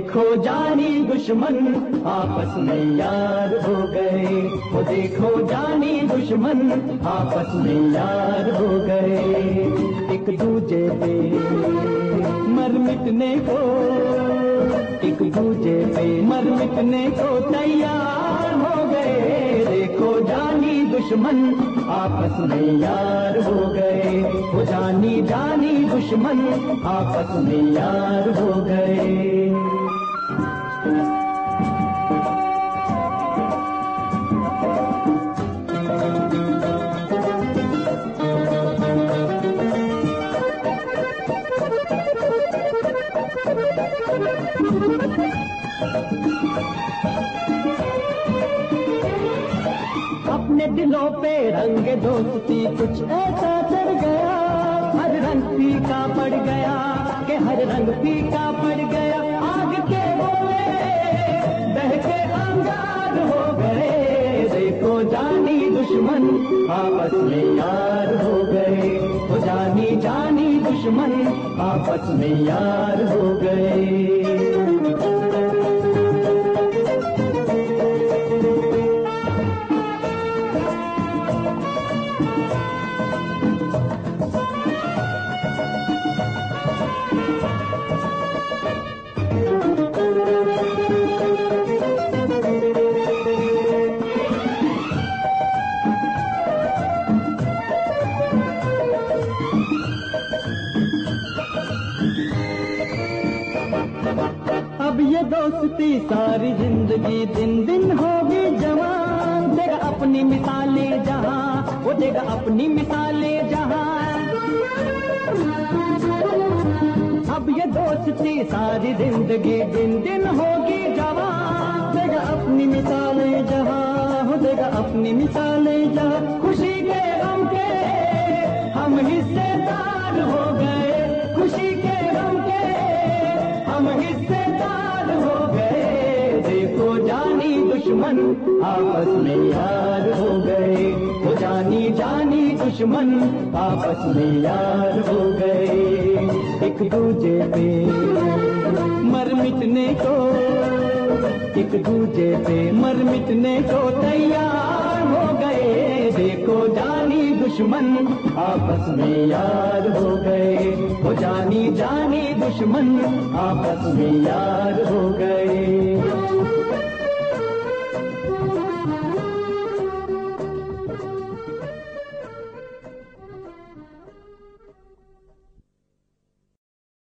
देखो जानी दुश्मन आपस में यार हो गए। वो देखो जानी दुश्मन आपस में यार हो गए। एक दूजे पे मर मिटने को, एक दूजे पे मर मिटने को तैयार हो गए। देखो जानी दुश्मन आपस में यार हो गए। वो जानी जानी दुश्मन आपस में यार हो गए। अपने दिलों पे रंग दोस्ती कुछ ऐसा चढ़ गया, हर रंग फीका पड़ गया कि हर रंग फीका पड़ गया। आग के गोले बहके अंगार हो गए। देखो जानी दुश्मन आपस में यार हो गए। वो जानी जानी दुश्मन आपस में यार हो गए। अब ये दोस्ती सारी जिंदगी दिन दिन होगी जवान। देगा अपनी मिसालें जहां, वो देगा अपनी मिसालें जहां। अब ये दोस्ती सारी जिंदगी दिन दिन होगी जवान। देगा अपनी मिसालें जहां, वो देगा अपनी मिसालें जहां। खुशी के गम के हम हिस्सेदार हो गए। खुशी के गम के हम हिस्सेदार हो गए। देखो जानी दुश्मन आपस में यार हो गए। वो जानी जानी दुश्मन आपस में यार हो गए। एक दूजे पे मर मिटने को, एक दूजे पे मर मिटने को तैयार हो गए। देखो जानी दुश्मन आपस में यार हो गए। वो जानी जानी दुश्मन आपस में यार